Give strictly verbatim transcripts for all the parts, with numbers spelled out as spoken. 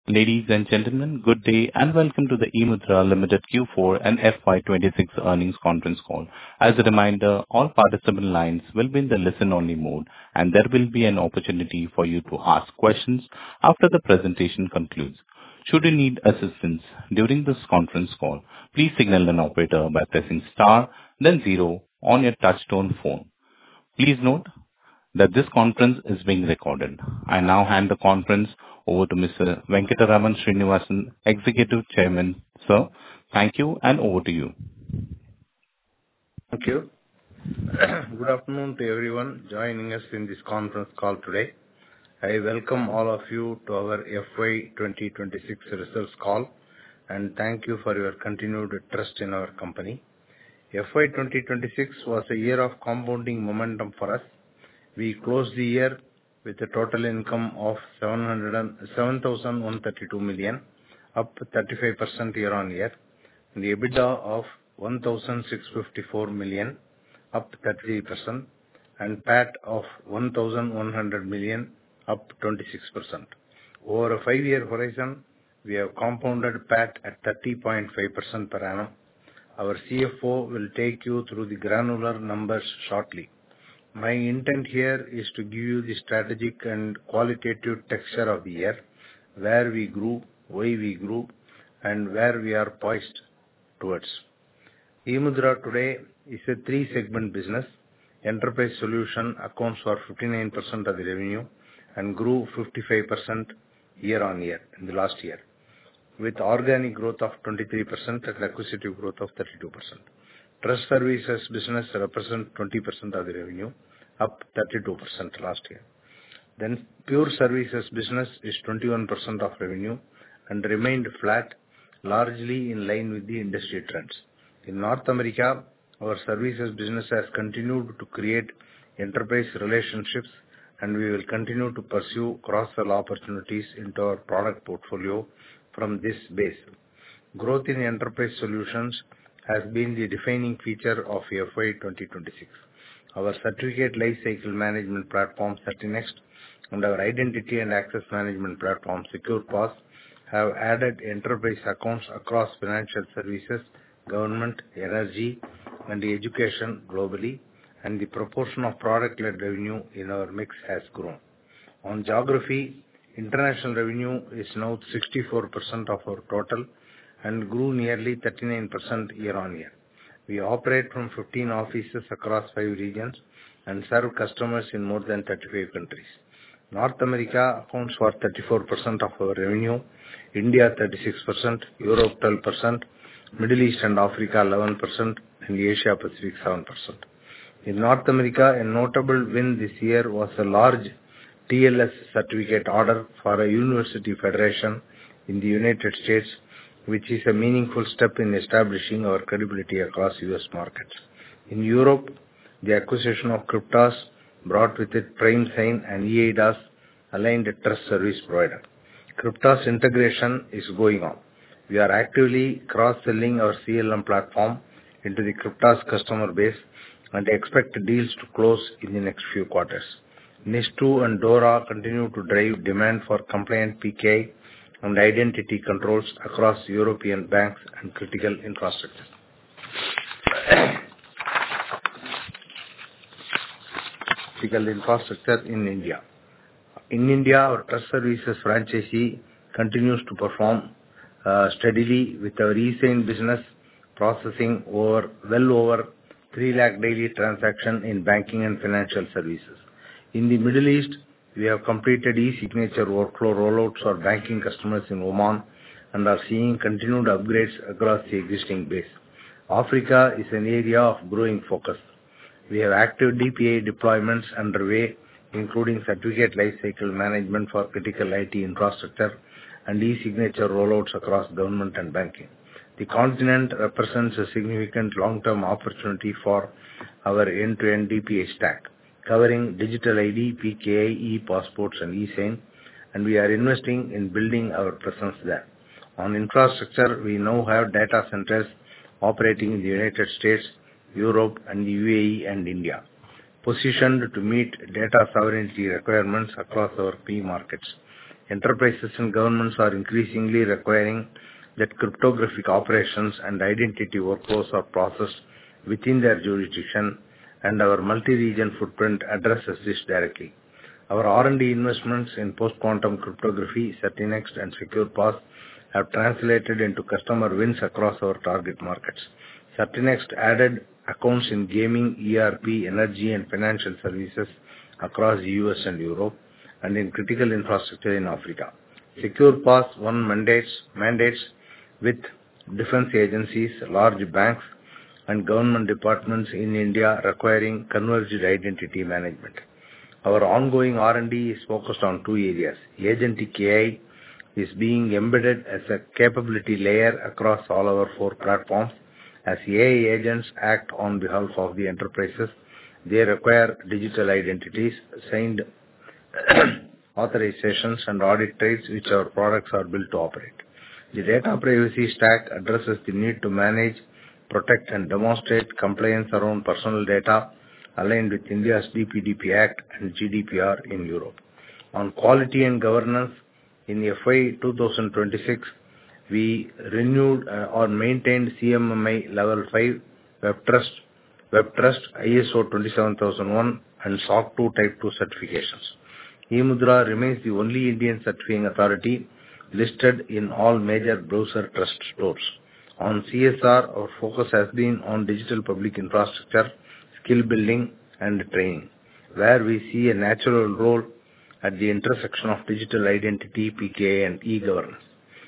Ladies and gentlemen, good day and welcome to the eMudhra Limited Q four and F Y twenty-six earnings conference call. As a reminder, all participant lines will be in the listen-only mode, and there will be an opportunity for you to ask questions after the presentation concludes. Should you need assistance during this conference call, please signal an operator by pressing star, then zero on your touch-tone phone. Please note that this conference is being recorded. I now hand the conference over to Mister Venkataraman Srinivasan, Executive Chairman. Sir, thank you, and over to you. Thank you. Good afternoon to everyone joining us in this conference call today. I welcome all of you to our F Y twenty twenty-six results call, and thank you for your continued trust in our company. F Y twenty twenty-six was a year of compounding momentum for us. We closed the year with a total income of seven thousand one hundred thirty-two million, up thirty-five percent year-on-year, and the EBITDA of one thousand six hundred fifty-four million, up thirty-three percent, and P A T of one thousand one hundred million, up twenty-six percent. Over a five-year horizon, we have compounded P A T at thirty point five percent per annum. Our C F O will take you through the granular numbers shortly. My intent here is to give you the strategic and qualitative texture of the year, where we grew, why we grew, and where we are poised towards. eMudhra today is a three-segment business. Enterprise Solution accounts for fifty-nine percent of the revenue and grew fifty-five percent year-on-year in the last year, with organic growth of twenty-three percent and acquisitive growth of thirty-two percent. Trust Services business represents twenty percent of the revenue, up thirty-two percent last year. Then Pure Services business is twenty-one percent of revenue and remained flat, largely in line with the industry trends. In North America, our services business has continued to create enterprise relationships, and we will continue to pursue cross-sell opportunities into our product portfolio from this base. Growth in Enterprise Solutions has been the defining feature of F Y twenty twenty-six. Our certificate lifecycle management platform, CertiNext, and our identity and access management platform, SecurePass, have added enterprise accounts across financial services, government, energy, and education globally, and the proportion of product-led revenue in our mix has grown. On geography, international revenue is now sixty-four percent of our total and grew nearly thirty-nine percent year-on-year. We operate from fifteen offices across five regions and serve customers in more than thirty-five countries. North America accounts for thirty-four percent of our revenue, India thirty-six percent, Europe twelve percent, Middle East and Africa eleven percent, and Asia Pacific seven percent. In North America, a notable win this year was a large T L S certificate order for a university federation in the United States, which is a meaningful step in establishing our credibility across U S markets. In Europe, the acquisition of Cryptas brought with it PrimeSign and eIDAS aligned trust service provider. Cryptas integration is going on. We are actively cross-selling our C L M platform into the Cryptas customer base and expect deals to close in the next few quarters. NIS two and DORA continue to drive demand for compliant P K I and identity controls across European banks and critical infrastructure. critical infrastructure in India. In India, our Trust Services franchisee continues to perform uh, steadily with our eSign business processing over well over three lakh daily transactions in banking and financial services. In the Middle East, we have completed e-signature workflow rollouts for banking customers in Oman and are seeing continued upgrades across the existing base. Africa is an area of growing focus. We have active D P I deployments underway, including certificate lifecycle management for critical I T infrastructure and e-signature rollouts across government and banking. The continent represents a significant long-term opportunity for our end-to-end D P I stack, covering digital I D, P K I, e-passports, and eSign, and we are investing in building our presence there. On infrastructure, we now have data centers operating in the United States, Europe, and the U A E and India, positioned to meet data sovereignty requirements across our key markets. enterprises and governments are increasingly requiring that cryptographic operations and identity workflows are processed within their jurisdiction, and our multi-region footprint addresses this directly. Our R and D investments in post-quantum cryptography, CertiNext, and SecurePass have translated into customer wins across our target markets. CertiNext added accounts in gaming, E R P, energy, and financial services across the U S and Europe, and in critical infrastructure in Africa. SecurePass won mandates, mandates with defense agencies, large banks, and government departments in India requiring converged identity management. Our ongoing R and D is focused on two areas. Agentic A I is being embedded as a capability layer across all our four platforms. As A I agents act on behalf of the enterprises, they require digital identities, signed authorizations, and audit trails which our products are built to operate. The data privacy stack addresses the need to manage, protect, and demonstrate compliance around personal data aligned with India's D P D P Act and G D P R in Europe. On quality and governance, in F Y twenty twenty-six, we renewed uh, or maintained C M M I Level five, Web Trust, Web Trust, I S O twenty-seven thousand one, and S O C two Type two certifications. eMudhra remains the only Indian certifying authority listed in all major browser trust stores. On C S R, our focus has been on digital public infrastructure, skill building, and training, where we see a natural role at the intersection of digital identity, P K I, and e-governance.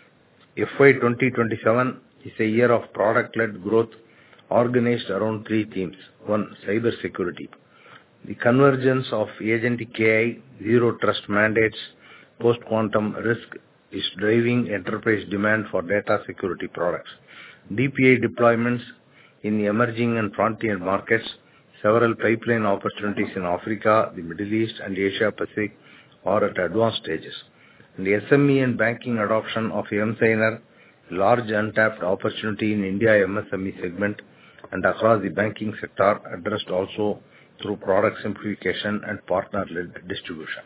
F Y twenty twenty-seven is a year of product-led growth organized around three themes. One, cyber security. The convergence of agentic A I, zero trust mandates, post-quantum risk is driving enterprise demand for data security products. D P I deployments in the emerging and frontier markets, several pipeline opportunities in Africa, the Middle East, and Asia Pacific are at advanced stages. And the S M E and banking adoption of emSigner, large untapped opportunity in India M S M E segment and across the banking sector, addressed also through product simplification and partner-led distribution.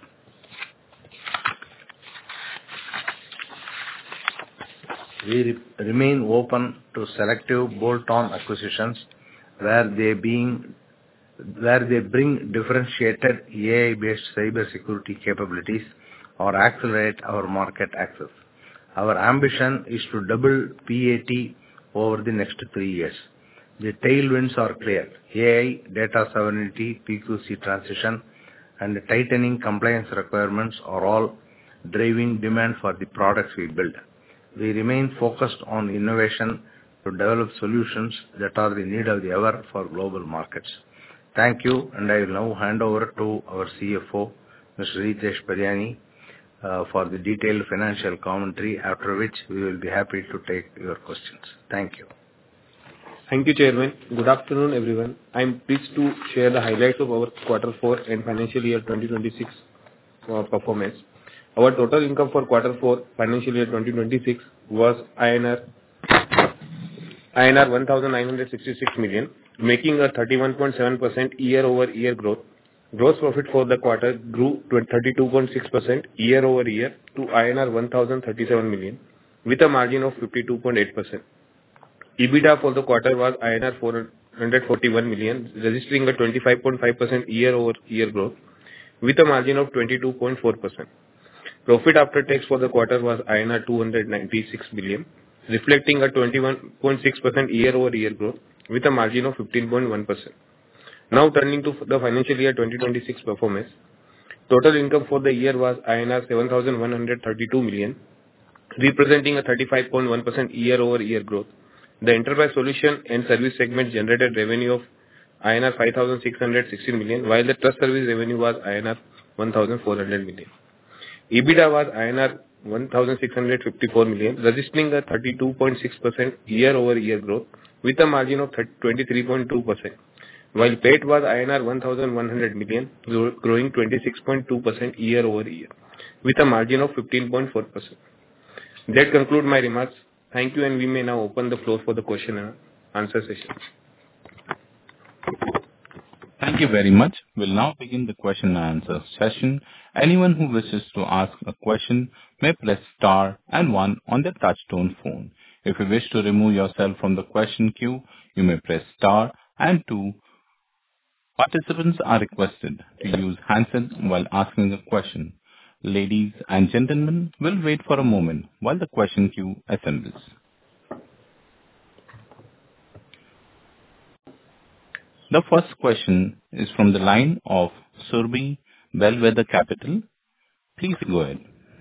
We re remain open to selective bolt-on acquisitions where they being where they bring differentiated A I-based cyber security capabilities or accelerate our market access. Our ambition is to double P A T over the next three years. The tailwinds are clear. A I, data sovereignty, P Q C transition, and tightening compliance requirements are all driving demand for the products we build. We remain focused on innovation to develop solutions that are the need of the hour for global markets. Thank you, and I will now hand over to our C F O, Mister Ritesh Pariyani, uh, for the detailed financial commentary, after which we will be happy to take your questions. Thank you. Thank you, Chairman. Good afternoon, everyone. I am pleased to share the highlights of our quarter four and financial year twenty twenty-six uh, performance. Our total income for quarter four, financial year twenty twenty-six was I N R one thousand nine hundred sixty-six million, making a thirty-one point seven percent year-over-year growth. Gross profit for the quarter grew to thirty-two point six percent year-over-year to I N R one thousand thirty-seven million, with a margin of fifty-two point eight percent. EBITDA for the quarter was I N R four hundred forty-one million, registering a twenty-five point five percent year-over-year growth, with a margin of twenty-two point four percent. Profit after tax for the quarter was I N R two hundred ninety-six million, reflecting a twenty-one point six percent year-over-year growth, with a margin of fifteen point one percent. Now turning to the financial year twenty twenty-six performance, total income for the year was I N R seven thousand one hundred thirty-two million, representing a thirty-five point one percent year-over-year growth. The enterprise solution and service segment generated revenue of I N R five thousand six hundred sixteen million, while the trust service revenue was I N R one thousand four hundred million. EBITDA was I N R one thousand six hundred fifty-four million, registering a thirty-two point six percent year-over-year growth, with a margin of twenty-three point two percent. While P A T was I N R one thousand one hundred million, growing twenty-six point two percent year-over-year, with a margin of fifteen point four percent. That concludes my remarks. Thank you, and we may now open the floor for the question and answer session. Thank you very much. We'll now begin the question and answer session. Anyone who wishes to ask a question may press star and one on their touchtone phone. If you wish to remove yourself from the question queue, you may press star and two. Participants are requested to use handsets while asking a question. Ladies and gentlemen, we'll wait for a moment while the question queue assembles. The first question is from the line of Surbhi, Bellwether Capital. Please go ahead.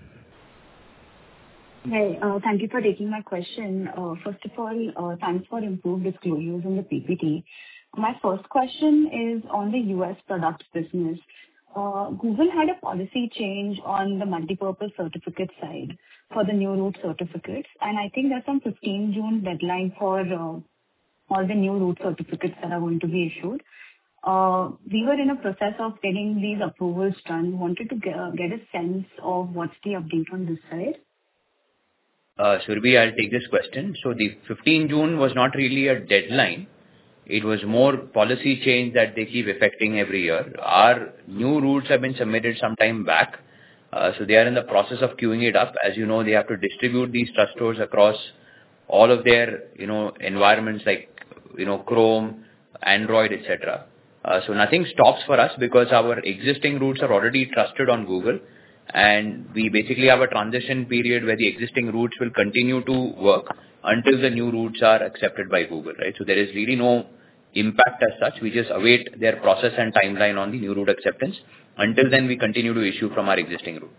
Hi, uh, thank you for taking my question. Uh, First of all, uh, thanks for improved disclosures in the P P T. My first question is on the U S products business. Uh, Google had a policy change on the multipurpose certificate side for the new root certificates, and I think there's some fifteenth June deadline for uh, all the new root certificates that are going to be issued. Uh, We were in a process of getting these approvals done. Wanted to get, uh, get a sense of what's the update on this side. Uh, Surbhi, I'll take this question. So the fifteenth June was not really a deadline. It was more policy change that they keep affecting every year. Our new rules have been submitted some time back. Uh, so they are in the process of queuing it up. As you know, they have to distribute these trust stores across all of their, you know, environments like, you know, Chrome, Android, et cetera. Uh, so nothing stops for us because our existing routes are already trusted on Google. And we basically have a transition period where the existing routes will continue to work until the new routes are accepted by Google, right? So there is really no impact as such. We just await their process and timeline on the new route acceptance. Until then, we continue to issue from our existing route.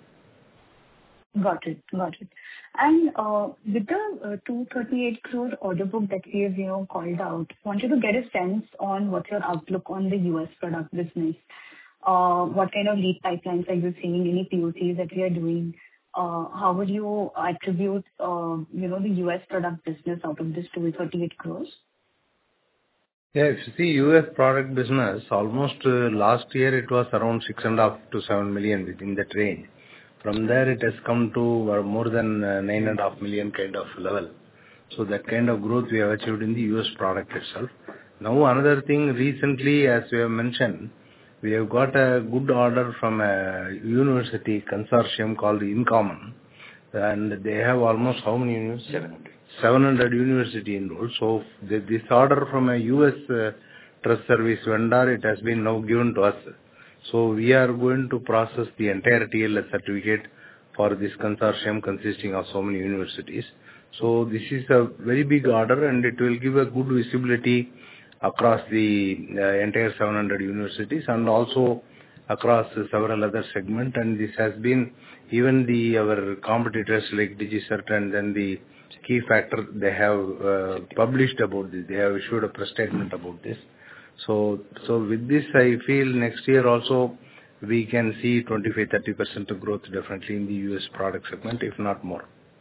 Got it. Got it. And uh, with the uh, two hundred thirty-eight crore order book that we have, you know, called out, wanted to get a sense on what's your outlook on the U S product business. Uh, What kind of lead pipelines are you seeing? Any P O Cs that we are doing? Uh, How would you attribute, uh, you know, the U S product business out of this two hundred thirty-eight crores? Yeah, if you see U S product business, almost uh, last year it was around six and a half to seven million within that range. From there it has come to uh, more than uh, nine and a half million kind of level. So that kind of growth we have achieved in the U S product itself. Now another thing, recently as we have mentioned, we have got a good order from a university consortium called InCommon, and they have almost how many universities? seven hundred. seven hundred university enrolled. So the, this order from a U S uh, trust service vendor, it has been now given to us. So we are going to process the entire T L S certificate for this consortium consisting of so many universities. So this is a very big order and it will give a good visibility across the uh, entire seven hundred universities and also across uh, several other segments. And this has been even the our competitors like DigiCert and then the Key Factor, they have uh, published about this. They have issued a press statement about this. So, so with this, I feel next year also we can see twenty-five to thirty percent of growth definitely in the U S product segment, if not more.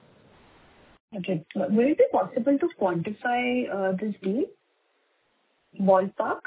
Okay. Will it be possible to quantify uh, this deal? Ballpark?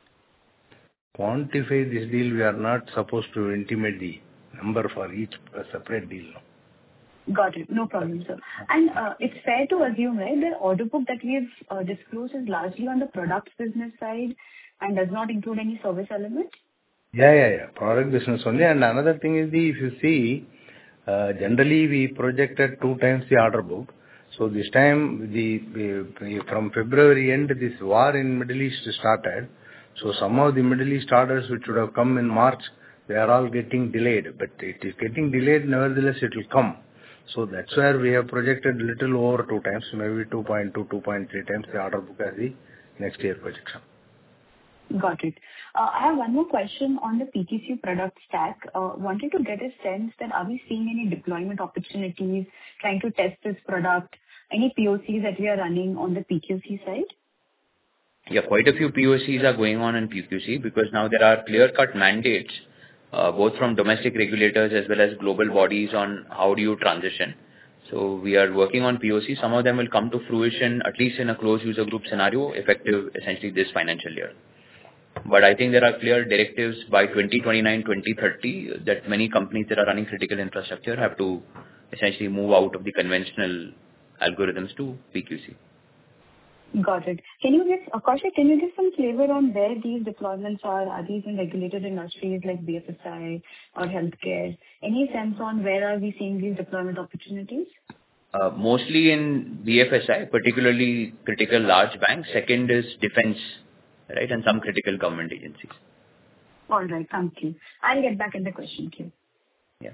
Quantify this deal, we are not supposed to intimate the number for each uh, separate deal. No? Got it. No problem, sir. And uh, it's fair to assume, right, the order book that we have uh, disclosed is largely on the products business side and does not include any service element? Yeah, yeah, yeah. Product business only. And another thing is the, if you see, uh, generally we projected two times the order book. So this time, the uh, from February end, this war in Middle East started. So some of the Middle East orders which would have come in March, they are all getting delayed. But it is getting delayed, nevertheless it will come. So that's where we have projected little over two times, maybe two point two, two point three times the order book as the next year projection. Got it. Uh, I have one more question on the P Q C product stack. Uh, wanted to get a sense that are we seeing any deployment opportunities, trying to test this product, any P O Cs that we are running on the P Q C side? Yeah, quite a few P O Cs are going on in P Q C because now there are clear-cut mandates, uh, both from domestic regulators as well as global bodies on how do you transition. So we are working on P O C. Some of them will come to fruition, at least in a closed user group scenario, effective essentially this financial year. But I think there are clear directives by twenty twenty-nine, twenty thirty that many companies that are running critical infrastructure have to essentially move out of the conventional algorithms to P Q C. Got it. Can you give, Kaushik, can you give some flavor on where these deployments are? Are these in regulated industries like B F S I or healthcare? Any sense on where are we seeing these deployment opportunities? Uh, Mostly in B F S I, particularly critical large banks. Second is defense, right, and some critical government agencies. All right. Thank you. I'll get back in the question queue. Yeah.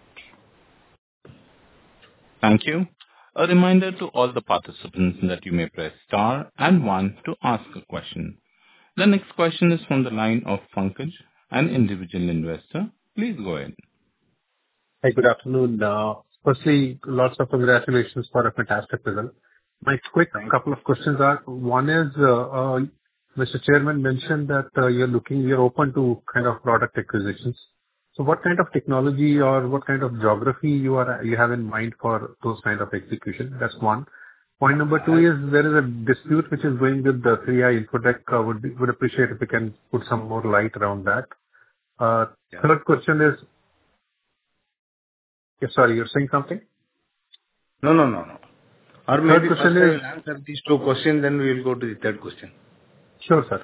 Thank you. A reminder to all the participants that you may press star and one to ask a question. The next question is from the line of Pankaj, an individual investor. Please go ahead. Hi, good afternoon. Uh, Firstly, lots of congratulations for a fantastic result. My quick couple of questions are, one is, uh, uh, Mister Chairman mentioned that uh, you're looking, you're open to kind of product acquisitions. So what kind of technology or what kind of geography you are you have in mind for those kind of execution? That's one. Point number two is there is a dispute which is going with the three I Infotech. Uh, would be, would appreciate if you can put some more light around that. Uh, Yeah. Third question is, yeah, sorry, you're saying something? No, no, no, no. Or maybe first I question is- will answer these two questions, then we will go to the third question. Sure, sir.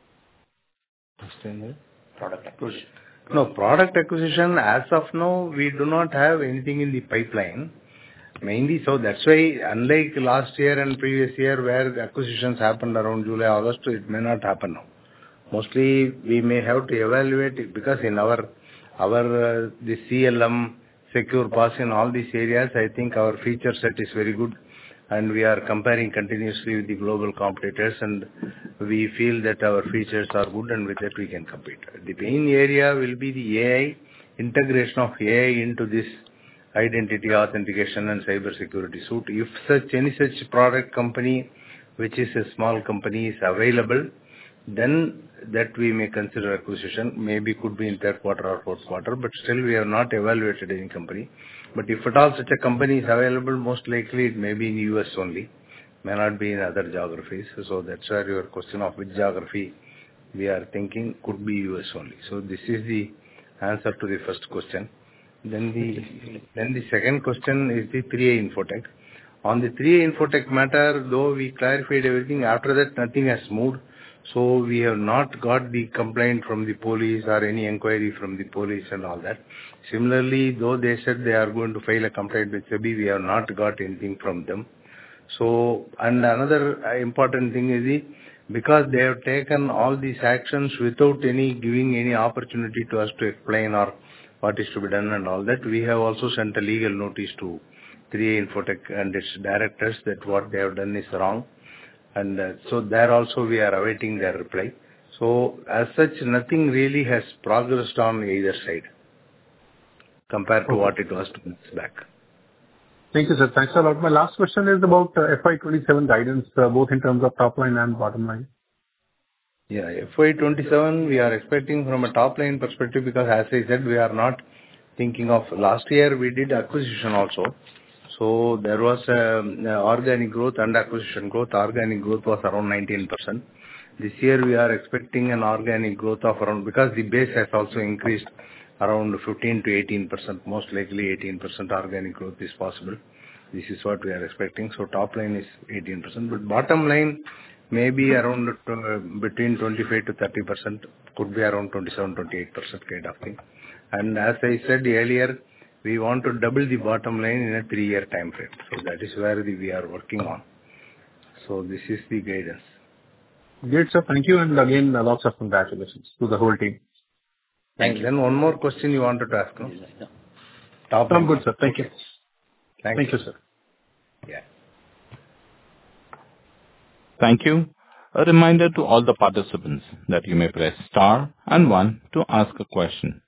Product acquisition. No, product acquisition, as of now, we do not have anything in the pipeline. Mainly, so that's why, unlike last year and previous year, where the acquisitions happened around July, August, it may not happen now. Mostly, we may have to evaluate it, because in our, our, uh, the C L M, secure pass in all these areas, I think our feature set is very good, and we are comparing continuously with the global competitors, and we feel that our features are good, and with that we can compete. The main area will be the A I, integration of A I into this identity authentication and cyber security suite. If such, any such product company, which is a small company, is available, then that we may consider acquisition. Maybe could be in third quarter or fourth quarter, but still we have not evaluated any company. But if at all such a company is available, most likely it may be in U S only, may not be in other geographies. So that's where your question of which geography we are thinking could be U S only. So this is the answer to the first question. Then the then the second question is the three I Infotech. On the three I Infotech matter, though we clarified everything, after that nothing has moved. So we have not got the complaint from the police or any inquiry from the police and all that. Similarly, though they said they are going to file a complaint with SEBI, we have not got anything from them. So, and another important thing is the, because they have taken all these actions without any giving any opportunity to us to explain or what is to be done and all that, we have also sent a legal notice to three I Infotech and its directors that what they have done is wrong. And uh, so there also we are awaiting their reply. So as such, nothing really has progressed on either side compared to Okay. what it was two months back. Thank you, sir. Thanks a lot. My last question is about uh, F Y twenty-seven guidance, uh, both in terms of top line and bottom line. Yeah, F Y twenty-seven, we are expecting from a top line perspective, because as I said, we are not thinking of last year we did acquisition also. So there was um, uh, organic growth and acquisition growth. Organic growth was around nineteen percent. This year we are expecting an organic growth of around, because the base has also increased around fifteen to eighteen percent, most likely eighteen percent organic growth is possible. This is what we are expecting. So top line is eighteen percent, but bottom line may be around uh, between twenty-five to thirty percent, could be around twenty-seven, twenty-eight percent kind of thing. And as I said earlier, we want to double the bottom line in a three-year time frame. So that is where the, we are working on. So this is the guidance. Great, sir. Thank you. And again, uh, lots of congratulations to the whole team. Thank you. Then one more question you wanted to ask, no? Top I'm line. good, sir. Thank you. Thank, Thank you, sir. Yeah. Thank you. A reminder to all the participants that you may press star and one to ask a question.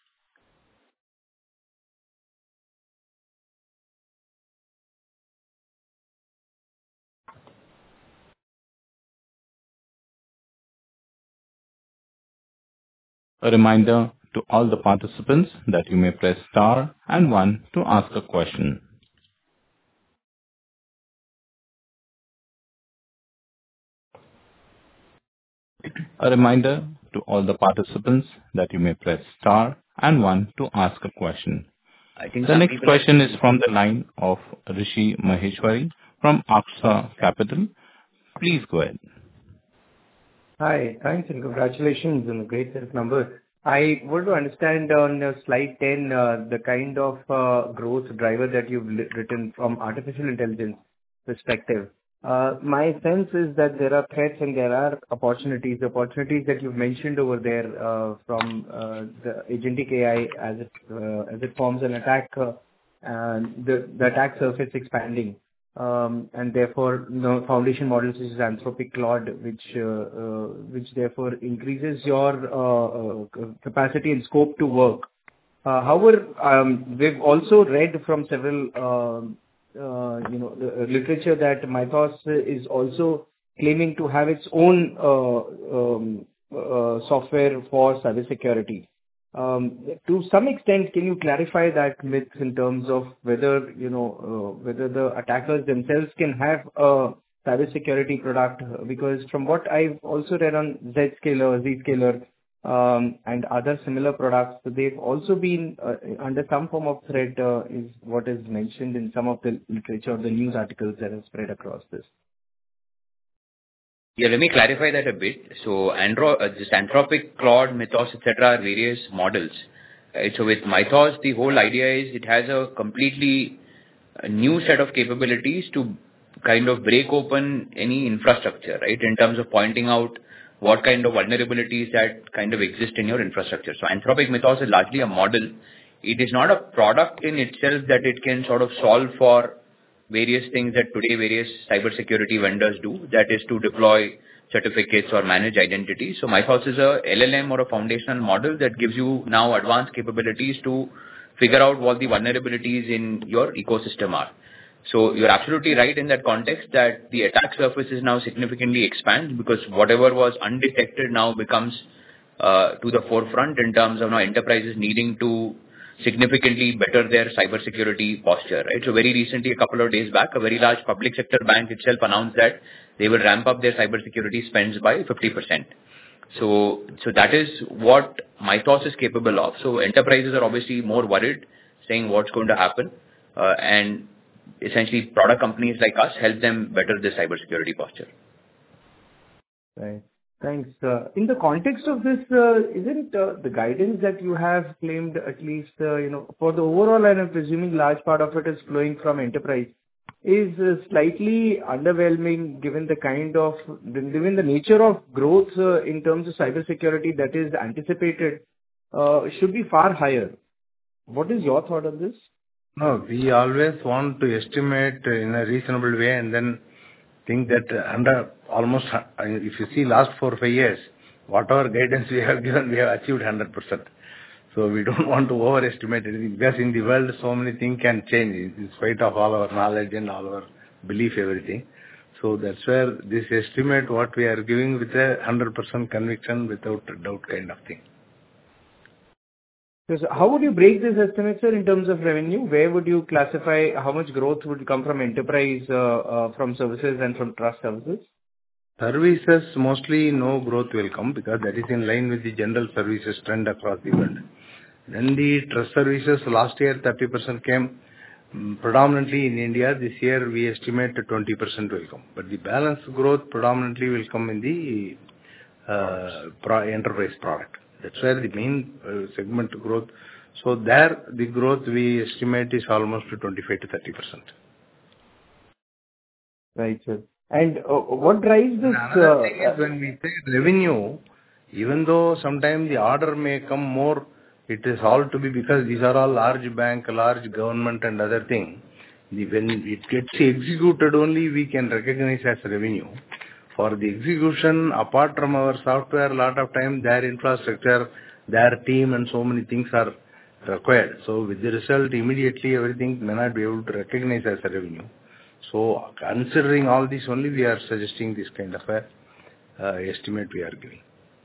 A reminder to all the participants that you may press star and one to ask a question. A reminder to all the participants that you may press star and one to ask a question. I think The some next people- question is from the line of Rishi Maheshwari from Aksa Capital. Please go ahead. Hi. Thanks and congratulations on the great set of numbers. I want to understand on uh, slide ten, uh, the kind of uh, growth driver that you've li- written from artificial intelligence perspective. Uh, My sense is that there are threats and there are opportunities. The opportunities that you've mentioned over there, uh, from uh, the agentic A I as it uh, as it forms an attack, uh, and the the attack surface expanding. Um, and therefore, you know, foundation models such as Anthropic Claude, which uh, uh, which therefore increases your uh, uh, capacity and scope to work. Uh, However, um, we've also read from several, um, uh, you know, the literature that Mythos is also claiming to have its own uh, um, uh, software for cybersecurity. Um, To some extent, can you clarify that myth in terms of whether, you know, uh, whether the attackers themselves can have a cybersecurity product? Because from what I've also read on Zscaler, Zscaler, um, and other similar products, they've also been uh, under some form of threat, uh, is what is mentioned in some of the literature or the news articles that have spread across this. Yeah, let me clarify that a bit. So, Andro, uh, this Anthropic, Claude, Mythos, et cetera are various models. Right? So, with Mythos, the whole idea is it has a completely uh, new set of capabilities to kind of break open any infrastructure, right? In terms of pointing out what kind of vulnerabilities that kind of exist in your infrastructure. So, Anthropic Mythos is largely a model. It is not a product in itself that it can sort of solve for various things that today various cybersecurity vendors do, that is to deploy certificates or manage identities. So Mythos is a L L M or a foundational model that gives you now advanced capabilities to figure out what the vulnerabilities in your ecosystem are. So you're absolutely right in that context that the attack surface is now significantly expanded because whatever was undetected now becomes uh, to the forefront in terms of now enterprises needing to significantly better their cybersecurity posture, right? So very recently, a couple of days back, a very large public sector bank itself announced that they will ramp up their cybersecurity spends by fifty percent. So, so that is what Mythos is capable of. So enterprises are obviously more worried, saying what's going to happen, uh, and essentially product companies like us help them better their cybersecurity posture. Right. Thanks. Uh, In the context of this, uh, isn't uh, the guidance that you have claimed, at least, uh, you know, for the overall, and I'm presuming large part of it is flowing from enterprise, is uh, slightly underwhelming given the kind of, given the nature of growth uh, in terms of cybersecurity that is anticipated, uh, should be far higher. What is your thought on this? No, we always want to estimate in a reasonable way and then think that under almost, if you see last four or five years, whatever guidance we have given, we have achieved one hundred percent. So we don't want to overestimate anything because in the world so many things can change in spite of all our knowledge and all our belief, everything. So that's where this estimate what we are giving with a one hundred percent conviction without a doubt kind of thing. So how would you break this estimate, sir, in terms of revenue? Where would you classify how much growth would come from enterprise, uh, uh, from services and from trust services? Services, mostly no growth will come because that is in line with the general services trend across the world. Then the trust services, last year thirty percent came um, predominantly in India. This year we estimate twenty percent will come. But the balance growth predominantly will come in the uh, pro- enterprise product. That's where the main uh, segment growth. So there the growth we estimate is almost twenty-five to thirty percent. Right, sir. And uh, what drives this? Another Uh, thing is when we say revenue, even though sometimes the order may come more, it is all to be because these are all large bank, large government and other thing. The, when it gets executed only, we can recognize as revenue. For the execution, apart from our software, a lot of time their infrastructure, their team and so many things are required. So with the result, immediately everything may not be able to recognize as a revenue. So considering all this only, we are suggesting this kind of a uh, estimate we are giving.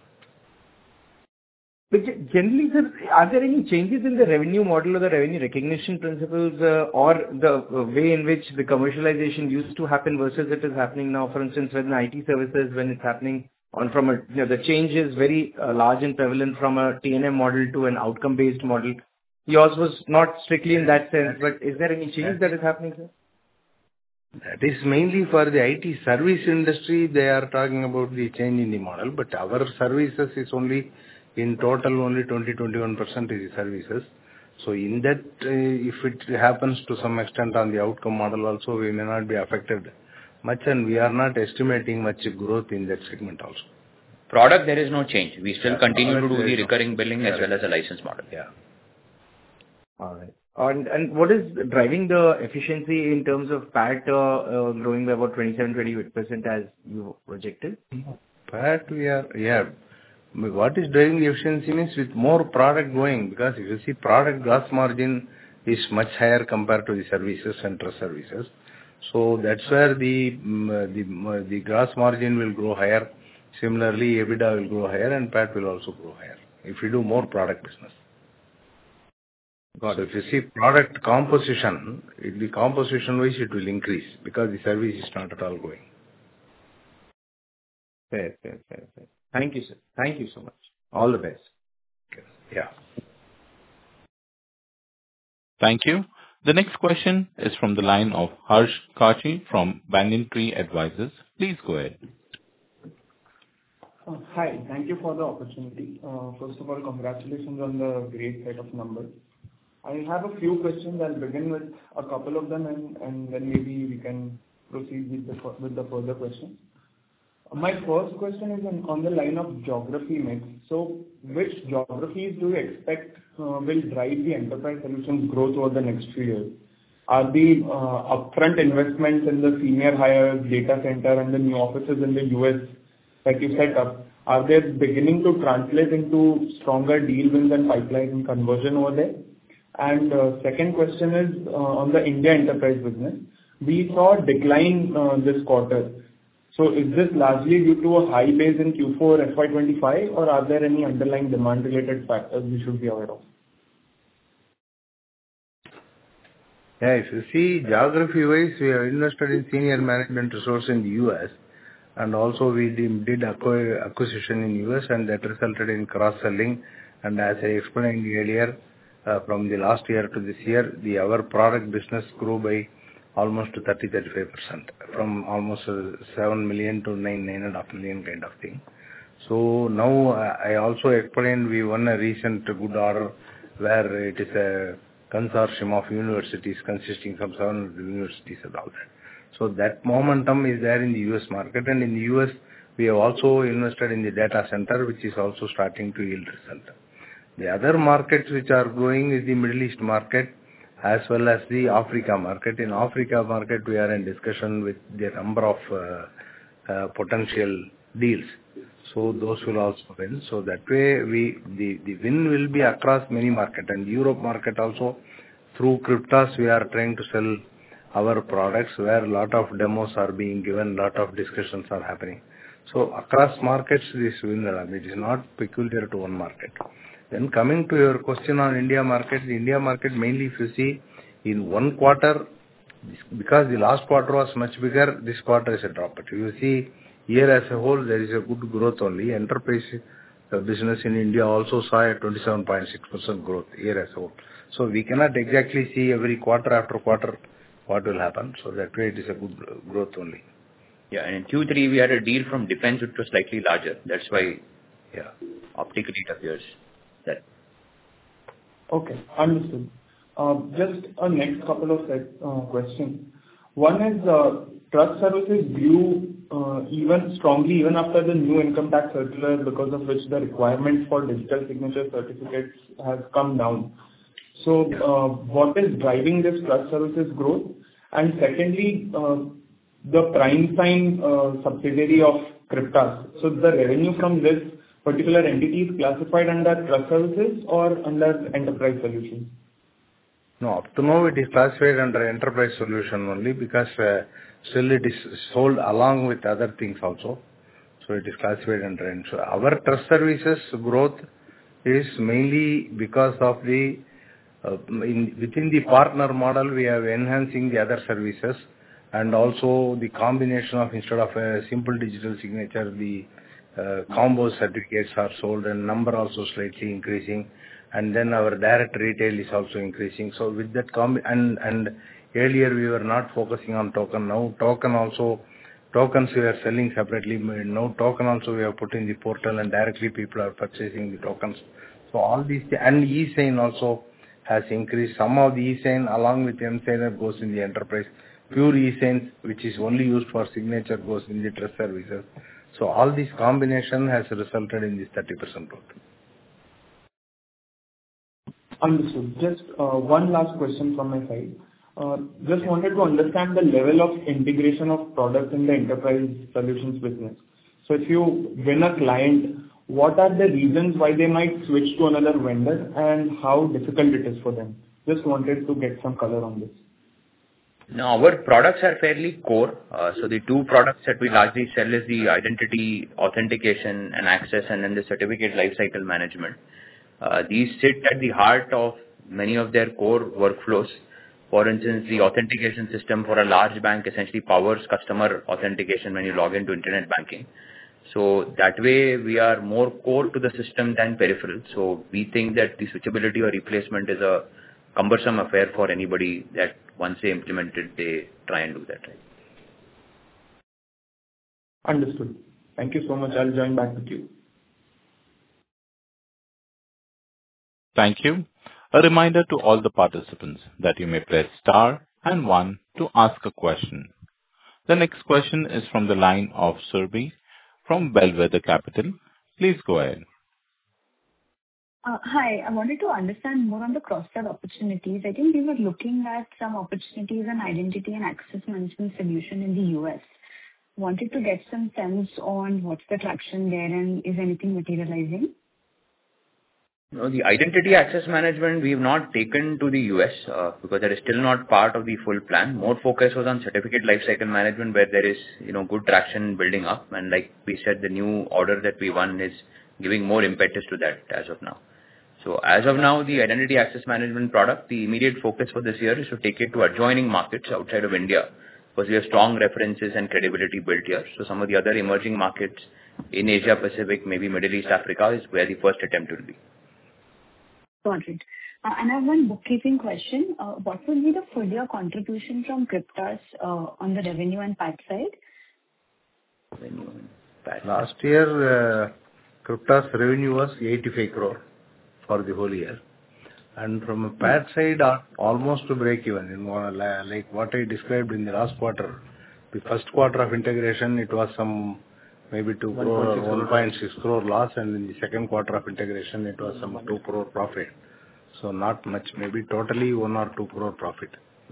But ge- generally, sir, are there any changes in the revenue model or the revenue recognition principles, uh, or the uh, way in which the commercialization used to happen versus it is happening now? For instance, when I T services, when it's happening on from a, you know, the change is very uh, large and prevalent from a T N M model to an outcome-based model. Yours was not strictly in that sense, but is there any change that is happening, sir? That is mainly for the I T service industry. They are talking about the change in the model, but our services is only in total only twenty to twenty-one percent is the services. So in that, uh, if it happens to some extent on the outcome model also, we may not be affected much, and we are not estimating much growth in that segment also. Product, there is no change. We still Yeah, continue to product, do there the is no- recurring billing as Correct. well as a license model. Yeah. All right. And and what is driving the efficiency in terms of P A T uh, uh, growing by about twenty-seven to twenty-eight percent as you projected? But we are, yeah. What is driving the efficiency means with more product going, because if you see product gross margin is much higher compared to the services, center services. So that's where the mm, the mm, the gross margin will grow higher. Similarly, EBITDA will grow higher and P A T will also grow higher if we do more product business. Got So it. if you see product composition, it, the composition wise it will increase because the service is not at all going. Fair, fair, fair, fair. Thank you, sir. Thank you so much. All the best. Okay. Yeah. Thank you. The next question is from the line of Harsh Kachi from Banyan Tree Advisors. Please go ahead. Uh, Hi. Thank you for the opportunity. Uh, First of all, congratulations on the great set of numbers. I have a few questions. I'll begin with a couple of them, and and then maybe we can proceed with the fur- with the further questions. Uh, My first question is on on the line of geography mix. So which geographies do you expect uh, will drive the enterprise solutions growth over the next few years? Are the uh, upfront investments in the senior hires, data center, and the new offices in the U S that you set up, are they beginning to translate into stronger deal wins and pipeline and conversion over there? And uh, second question is uh, on the India enterprise business. We saw a decline uh, this quarter. So is this largely due to a high base in Q four F Y twenty-five, or are there any underlying demand-related factors we should be aware of? Yeah, if you see geography wise, we have invested in senior management resource in the U S, and also we did, did acquire acquisition in U S, and that resulted in cross-selling. And as I explained earlier, uh, from the last year to this year, the our product business grew by almost thirty to thirty-five percent, from almost uh, seven million to nine, nine and a half million kind of thing. So now uh, I also explained we won a recent good order where it is a consortium of universities consisting of seven hundred universities and all that. So that momentum is there in the U S market, and in the U S we have also invested in the data center, which is also starting to yield result. The other markets which are growing is the Middle East market as well as the Africa market. In Africa market, we are in discussion with the number of uh, uh, potential deals. So those will also win. So that way, we the, the win will be across many markets. And Europe market also, through Cryptas, we are trying to sell our products where a lot of demos are being given, lot of discussions are happening. So across markets, this win, it is not peculiar to one market. Then coming to your question on India market, the India market mainly if you see in one quarter, because the last quarter was much bigger, this quarter is a drop. But you see year as a whole, there is a good growth only. Enterprise uh, business in India also saw a twenty-seven point six percent growth year as a whole. So we cannot exactly see every quarter after quarter what will happen. So that way it is a good growth only. Yeah, and in Q three we had a deal from defense which was slightly larger. That's why Yeah. optically it appears that. Okay, understood. Uh, Just a next couple of set uh, questions. One is, uh, trust services grew uh, even strongly even after the new income tax circular, because of which the requirement for digital signature certificates has come down. So, uh, what is driving this trust services growth? And secondly, uh, the PrimeSign uh, subsidiary of Cryptas. So the revenue from this particular entity is classified under trust services or under enterprise solutions? No, up to now it is classified under enterprise solution only because uh, still it is sold along with other things also. So it is classified under. So our trust services growth is mainly because of the uh, in, within the partner model we are enhancing the other services, and also the combination of instead of a simple digital signature, the uh, combo certificates are sold and number also slightly increasing. And then our direct retail is also increasing. So with that com and and Earlier, we were not focusing on token. Now, token also, tokens we are selling separately. Now, token also we have put in the portal and directly people are purchasing the tokens. So all these, and eSign also has increased. Some of the eSign along with emSigner goes in the enterprise. Pure eSign, which is only used for signature, goes in the trust services. So all this combination has resulted in this thirty percent growth. Understood. Just uh, one last question from my side. Uh, Just wanted to understand the level of integration of products in the enterprise solutions business. So if you win a client, what are the reasons why they might switch to another vendor, and how difficult it is for them? Just wanted to get some color on this. Now, our products are fairly core. Uh, So the two products that we largely sell is the identity authentication and access, and then the certificate lifecycle management. Uh, These sit at the heart of many of their core workflows. For instance, the authentication system for a large bank essentially powers customer authentication when you log into internet banking. So that way, we are more core to the system than peripheral. So we think that the switchability or replacement is a cumbersome affair for anybody that once they implement it, they try and do that, right? Understood. Thank you so much. I'll join back with you. Thank you. A reminder to all the participants that you may press star and one to ask a question. The next question is from the line of Surbhi from Bellwether Capital. Please go ahead. Uh, Hi. I wanted to understand more on the cross-sell opportunities. I think we were looking at some opportunities in identity and access management solution in the U S. Wanted to get some sense on what's the traction there and is anything materializing? No, the identity access management we've not taken to the U S uh, because that is still not part of the full plan. More focus was on certificate lifecycle management, where there is, you know, good traction building up. And like we said, the new order that we won is giving more impetus to that as of now. So as of now, the identity access management product, the immediate focus for this year is to take it to adjoining markets outside of India, because we have strong references and credibility built here. So some of the other emerging markets in Asia Pacific, maybe Middle East, Africa, is where the first attempt will be. Got it. Uh, And I have one bookkeeping question. Uh, What will be the full year contribution from Cryptas uh, on the revenue and P A T side? Revenue and P A T. Last year, uh, Cryptas revenue was eighty-five crore for the whole year. And from a P A T side, uh, almost to break even. In one, li- like what I described in the last quarter, the first quarter of integration, it was some maybe two crore or one point six crore loss, and in the second quarter of integration, it was some two crore profit. So not much, maybe totally one or two crore profit.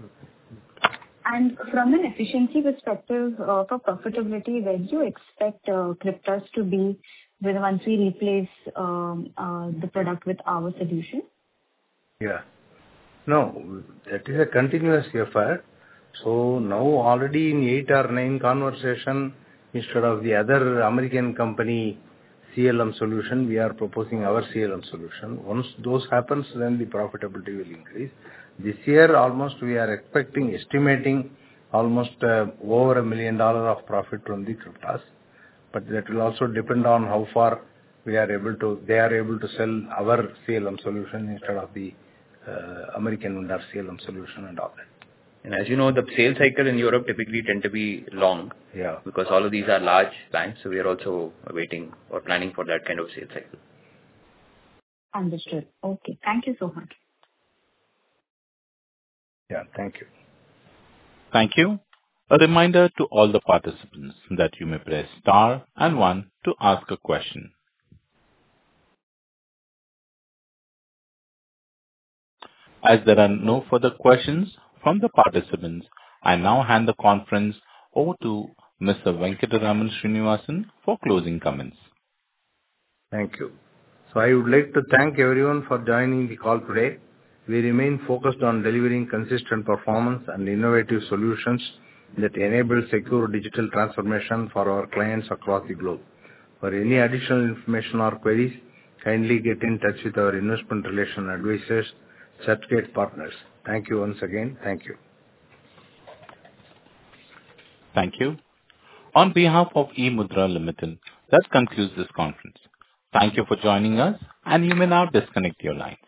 And from an efficiency perspective, uh, for profitability, where do you expect uh, Cryptas to be when once we replace um, uh, the product with our solution? Yeah. No, that is a continuous effort. So now already in eight or nine conversation, instead of the other American company C L M solution, we are proposing our C L M solution. Once those happens, then the profitability will increase. This year, almost we are expecting, estimating almost uh, over a million dollar of profit from the Cryptas. But that will also depend on how far we are able to, they are able to sell our C L M solution instead of the uh, American vendor C L M solution and all that. And as you know, the sales cycle in Europe typically tend to be long. Yeah. Because all of these are large banks, so we are also waiting or planning for that kind of sales cycle. Understood. Okay. Thank you so much. Yeah, thank you. Thank you. A reminder to all the participants that you may press star and one to ask a question. As there are no further questions from the participants, I now hand the conference over to Mister Venkataraman Srinivasan for closing comments. Thank you. So I would like to thank everyone for joining the call today. We remain focused on delivering consistent performance and innovative solutions that enable secure digital transformation for our clients across the globe. For any additional information or queries, kindly get in touch with our investment relation advisors, Certificate Partners. Thank you once again. Thank you. Thank you. On behalf of eMudhra Limited, that concludes this conference. Thank you for joining us, and you may now disconnect your line.